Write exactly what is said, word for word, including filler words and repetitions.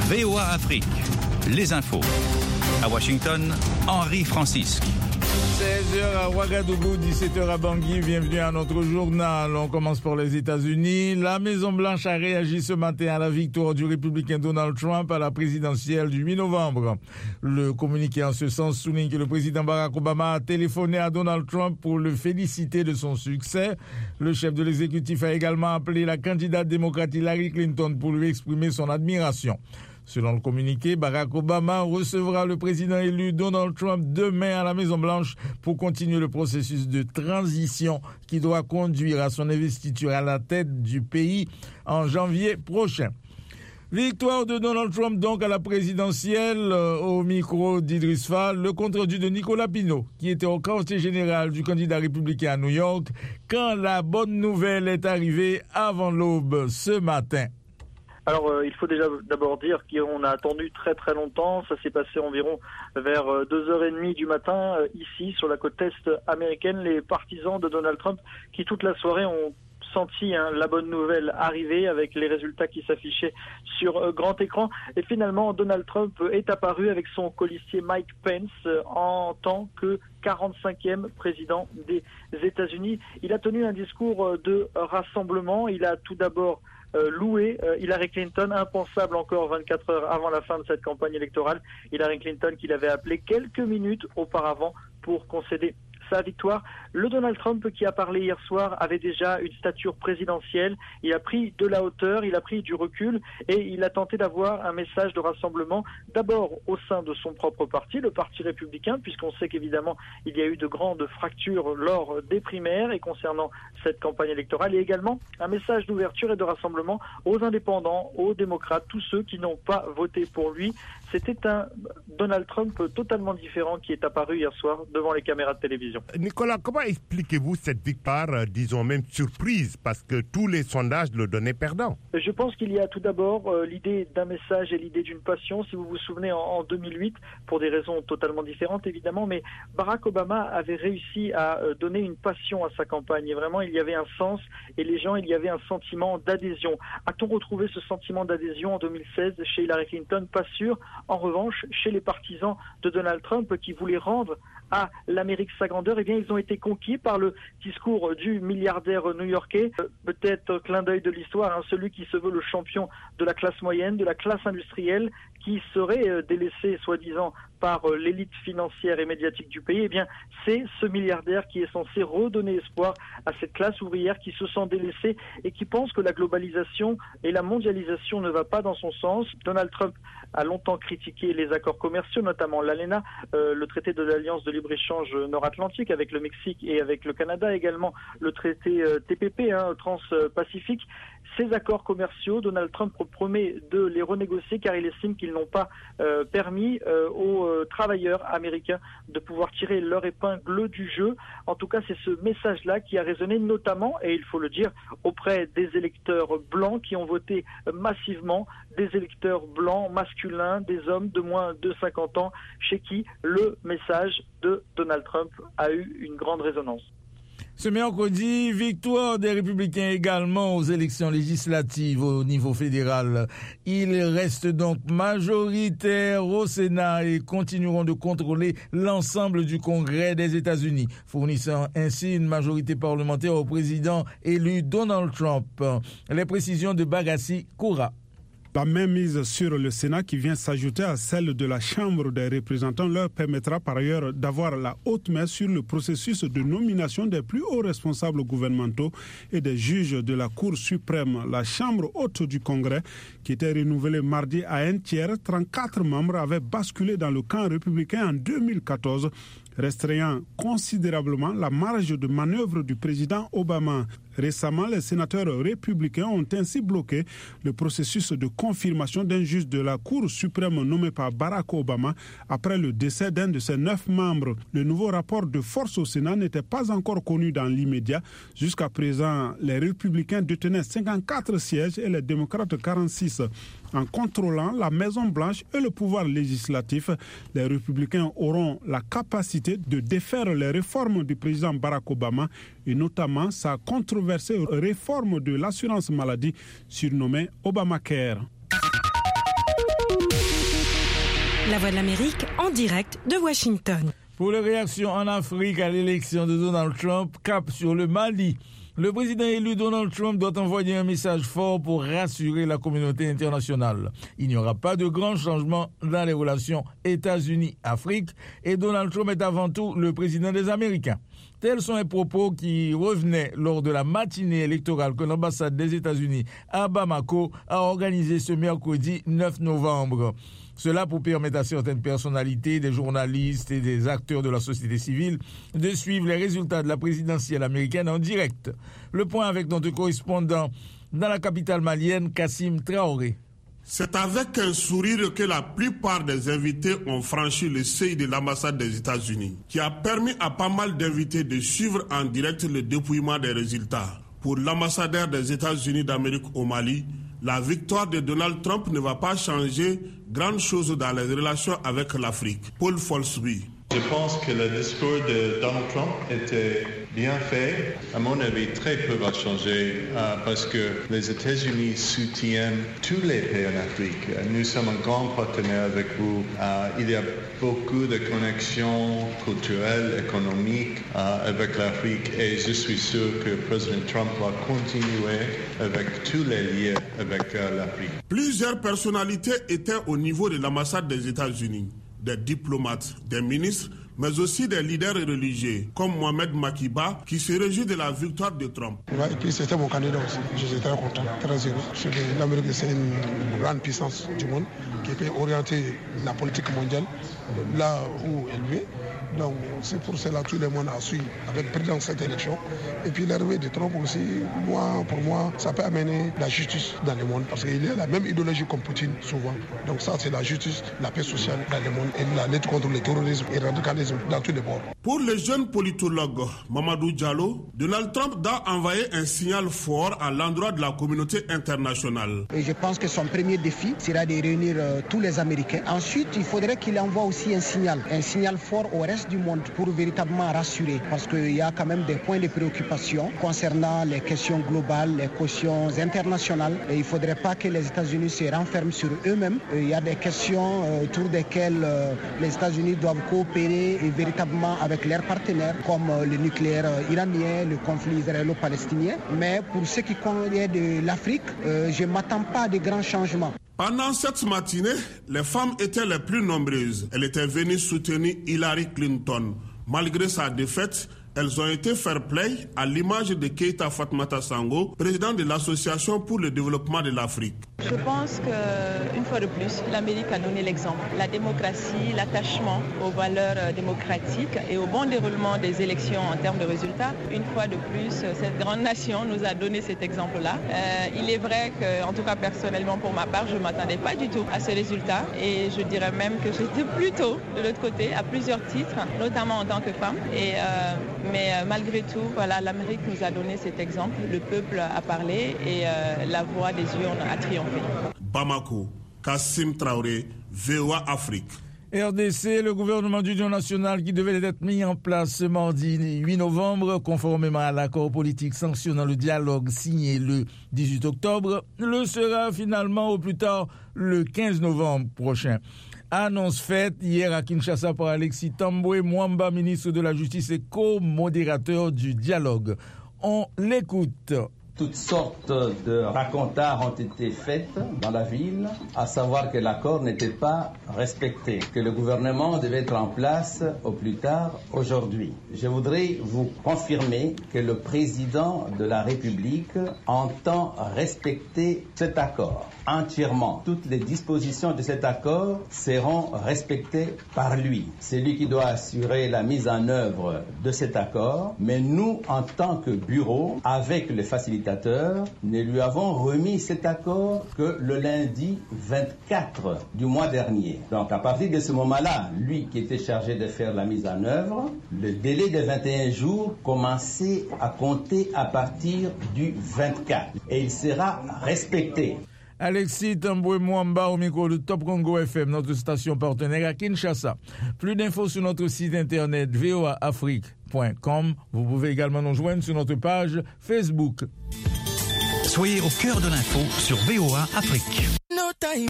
V O A Afrique, les infos. À Washington, Henri Francisque. seize heures à Ouagadougou, dix-sept heures à Bangui. Bienvenue à notre journal. On commence par les États-Unis. La Maison-Blanche a réagi ce matin à la victoire du républicain Donald Trump à la présidentielle du huit novembre. Le communiqué en ce sens souligne que le président Barack Obama a téléphoné à Donald Trump pour le féliciter de son succès. Le chef de l'exécutif a également appelé la candidate démocrate Hillary Clinton pour lui exprimer son admiration. Selon le communiqué, Barack Obama recevra le président élu Donald Trump demain à la Maison-Blanche pour continuer le processus de transition qui doit conduire à son investiture à la tête du pays en janvier prochain. Victoire de Donald Trump donc à la présidentielle, euh, au micro d'Idriss Fall, le compte-rendu de Nicolas Pinault, qui était au quartier général du candidat républicain à New York, quand la bonne nouvelle est arrivée avant l'aube ce matin. Alors, euh, il faut déjà d'abord dire qu'on a attendu très très longtemps. Ça s'est passé environ vers euh, deux heures trente du matin, euh, ici, sur la côte est américaine. Les partisans de Donald Trump, qui toute la soirée ont senti hein, la bonne nouvelle arriver avec les résultats qui s'affichaient sur euh, grand écran. Et finalement, Donald Trump est apparu avec son colistier Mike Pence euh, en tant que quarante-cinquième président des États-Unis. Il a tenu un discours euh, de rassemblement. Il a tout d'abord Euh, loué euh, Hillary Clinton, impensable encore vingt-quatre heures avant la fin de cette campagne électorale. Hillary Clinton qu'il avait appelé quelques minutes auparavant pour concéder sa victoire. Le Donald Trump qui a parlé hier soir avait déjà une stature présidentielle. Il a pris de la hauteur, il a pris du recul et il a tenté d'avoir un message de rassemblement d'abord au sein de son propre parti, le Parti républicain, puisqu'on sait qu'évidemment il y a eu de grandes fractures lors des primaires et concernant cette campagne électorale, et également un message d'ouverture et de rassemblement aux indépendants, aux démocrates, tous ceux qui n'ont pas voté pour lui. C'était un Donald Trump totalement différent qui est apparu hier soir devant les caméras de télévision. Nicolas, comment expliquez-vous cette victoire, euh, disons même surprise, parce que tous les sondages le donnaient perdant? Je pense qu'il y a tout d'abord euh, l'idée d'un message et l'idée d'une passion. Si vous vous souvenez, en, en deux mille huit, pour des raisons totalement différentes évidemment, mais Barack Obama avait réussi à euh, donner une passion à sa campagne. Et vraiment, il y avait un sens et les gens, il y avait un sentiment d'adhésion. A-t-on retrouvé ce sentiment d'adhésion en deux mille seize chez Hillary Clinton? Pas sûr. En revanche, chez les partisans de Donald Trump qui voulaient rendre à l'Amérique sa grandeur, eh bien, ils ont été conquis par le discours du milliardaire new-yorkais. Euh, peut-être clin d'œil de l'histoire, hein, celui qui se veut le champion de la classe moyenne, de la classe industrielle, qui serait euh, délaissé, soi-disant, par euh, l'élite financière et médiatique du pays. Eh bien, c'est ce milliardaire qui est censé redonner espoir à cette classe ouvrière qui se sent délaissée et qui pense que la globalisation et la mondialisation ne va pas dans son sens. Donald Trump a longtemps critiqué les accords commerciaux, notamment l'ALENA, euh, le traité de l'Alliance de libre-échange nord-atlantique avec le Mexique et avec le Canada, également le traité euh, T P P, hein, trans-pacifique. Ces accords commerciaux, Donald Trump promet de les renégocier car il estime qu'ils n'ont pas euh, permis euh, aux euh, travailleurs américains de pouvoir tirer leur épingle du jeu. En tout cas, c'est ce message-là qui a résonné notamment, et il faut le dire, auprès des électeurs blancs qui ont voté massivement, des électeurs blancs masculins, des hommes de moins de cinquante ans, chez qui le message de Donald Trump a eu une grande résonance. Ce mercredi, victoire des Républicains également aux élections législatives au niveau fédéral. Ils restent donc majoritaires au Sénat et continueront de contrôler l'ensemble du Congrès des États-Unis, fournissant ainsi une majorité parlementaire au président élu Donald Trump. Les précisions de Bagassi Koura. La mainmise sur le Sénat qui vient s'ajouter à celle de la Chambre des représentants leur permettra par ailleurs d'avoir la haute main sur le processus de nomination des plus hauts responsables gouvernementaux et des juges de la Cour suprême. La Chambre haute du Congrès, qui était renouvelée mardi à un tiers, trente-quatre membres, avait basculé dans le camp républicain en deux mille quatorze, restreignant considérablement la marge de manœuvre du président Obama. Récemment, les sénateurs républicains ont ainsi bloqué le processus de confirmation d'un juge de la Cour suprême nommé par Barack Obama après le décès d'un de ses neuf membres. Le nouveau rapport de force au Sénat n'était pas encore connu dans l'immédiat. Jusqu'à présent, les républicains détenaient cinquante-quatre sièges et les démocrates quarante-six. En contrôlant la Maison-Blanche et le pouvoir législatif, les républicains auront la capacité de défaire les réformes du président Barack Obama et notamment sa controversée réforme de l'assurance maladie surnommée Obamacare. La Voix de l'Amérique en direct de Washington. Pour les réactions en Afrique à l'élection de Donald Trump, cap sur le Mali. Le président élu Donald Trump doit envoyer un message fort pour rassurer la communauté internationale. Il n'y aura pas de grands changements dans les relations États-Unis-Afrique et Donald Trump est avant tout le président des Américains. Tels sont les propos qui revenaient lors de la matinée électorale que l'ambassade des États-Unis à Bamako a organisée ce mercredi neuf novembre. Cela pour permettre à certaines personnalités, des journalistes et des acteurs de la société civile de suivre les résultats de la présidentielle américaine en direct. Le point avec notre correspondant dans la capitale malienne, Kassim Traoré. C'est avec un sourire que la plupart des invités ont franchi le seuil de l'ambassade des États-Unis, qui a permis à pas mal d'invités de suivre en direct le dépouillement des résultats. Pour l'ambassadeur des États-Unis d'Amérique au Mali, la victoire de Donald Trump ne va pas changer grand chose dans les relations avec l'Afrique. Paul Folsby. Je pense que le discours de Donald Trump était bien fait. À mon avis, très peu va changer euh, parce que les États-Unis soutiennent tous les pays en Afrique. Nous sommes un grand partenaire avec vous. Euh, il y a beaucoup de connexions culturelles, économiques euh, avec l'Afrique et je suis sûr que le président Trump va continuer avec tous les liens avec euh, l'Afrique. Plusieurs personnalités étaient au niveau de l'ambassade des États-Unis. Des diplomates, des ministres, mais aussi des leaders religieux, comme Mohamed Makiba, qui se réjouit de la victoire de Trump. Et puis c'était mon candidat aussi. Je suis très content, très heureux. L'Amérique, c'est une grande puissance du monde qui peut orienter la politique mondiale là où elle veut. Donc c'est pour cela que tout le monde a suivi avec prudence cette élection. Et puis l'arrivée de Trump aussi, moi, pour moi, ça peut amener la justice dans le monde. Parce qu'il a la même idéologie comme Poutine, souvent. Donc ça, c'est la justice, la paix sociale dans le monde et la lutte contre le terrorisme et le radicalisme dans tous les bords. Pour le jeune politologue Mamadou Diallo, Donald Trump doit envoyer un signal fort à l'endroit de la communauté internationale. Et je pense que son premier défi sera de réunir euh, tous les Américains. Ensuite, il faudrait qu'il envoie aussi un signal, un signal fort au reste du monde pour véritablement rassurer. Parce qu'il y a quand même des points de préoccupation concernant les questions globales, les questions internationales. Et il ne faudrait pas que les États-Unis se renferment sur eux-mêmes. Il y a des questions euh, autour desquelles euh, les États-Unis doivent coopérer et véritablement avec leurs partenaires comme euh, le nucléaire euh, iranien, le conflit israélo-palestinien. Mais pour ce qui concerne de l'Afrique, euh, je ne m'attends pas à de grands changements. Pendant cette matinée, les femmes étaient les plus nombreuses. Elles étaient venues soutenir Hillary Clinton. Malgré sa défaite, elles ont été fair-play à l'image de Keita Fatmata Sango, président de l'Association pour le développement de l'Afrique. Je pense qu'une fois de plus, l'Amérique a donné l'exemple. La démocratie, l'attachement aux valeurs démocratiques et au bon déroulement des élections en termes de résultats. Une fois de plus, cette grande nation nous a donné cet exemple-là. Euh, il est vrai que, en tout cas personnellement pour ma part, je ne m'attendais pas du tout à ce résultat. Et je dirais même que j'étais plutôt de l'autre côté, à plusieurs titres, notamment en tant que femme. Et, euh, mais euh, malgré tout, voilà, l'Amérique nous a donné cet exemple. Le peuple a parlé et euh, la voix des urnes a triomphé. Bamako, Kassim Traoré, V O A Afrique. R D C, le gouvernement d'union nationale qui devait être mis en place ce mardi huit novembre, conformément à l'accord politique sanctionnant le dialogue signé le dix-huit octobre, le sera finalement au plus tard le quinze novembre prochain. Annonce faite hier à Kinshasa par Alexis Tambwe Mwamba, ministre de la Justice et co-modérateur du dialogue. On l'écoute. Toutes sortes de racontars ont été faites dans la ville, à savoir que l'accord n'était pas respecté, que le gouvernement devait être en place au plus tard aujourd'hui. Je voudrais vous confirmer que le président de la République entend respecter cet accord entièrement. Toutes les dispositions de cet accord seront respectées par lui. C'est lui qui doit assurer la mise en œuvre de cet accord, mais nous, en tant que bureau, avec les facilitateurs, nous lui avons remis cet accord que le lundi vingt-quatre du mois dernier. Donc à partir de ce moment-là, lui qui était chargé de faire la mise en œuvre, le délai de vingt et un jours commençait à compter à partir du vingt-quatre et il sera respecté. Alexis Tambwe Mwamba au micro de Top Congo F M, notre station partenaire à Kinshasa. Plus d'infos sur notre site internet v o a afrique point com. Vous pouvez également nous joindre sur notre page Facebook. Soyez au cœur de l'info sur V O A Afrique.